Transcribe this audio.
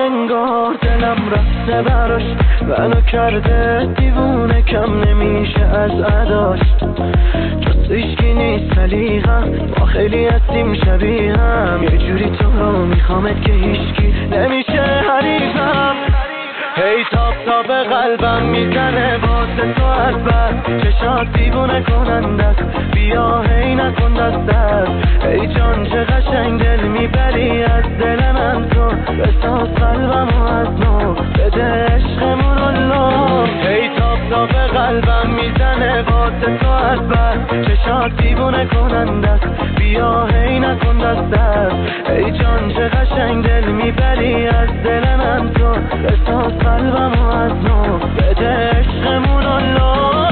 انگار دلم رفته براش، منو کرده دیوونه، کم نمیشه از عداش. جز ایشکی نیست سلیقم، ما خیلی هستیم شبیه هم، یه جوری تو رو میخوامت که هیچکی نمیشه حریفم. هی تاب تاب قلبم میزنه واسه تو از بس، چشات دیوونه کنندست، بیا هی نکن دستت. ای جان چه قشنگ دل میبری از دل من تو، بساز قلبمو از نو، بده عشقمون الله. هی تاب تاب قلبم میزنه واسه تو از بس، چشات دیوونه کنندست، بیا هی نکن دستت. ای جان چه قشنگ دل میبری از دل من تو، بساز قلبمو از نو، بده عشقمون الله.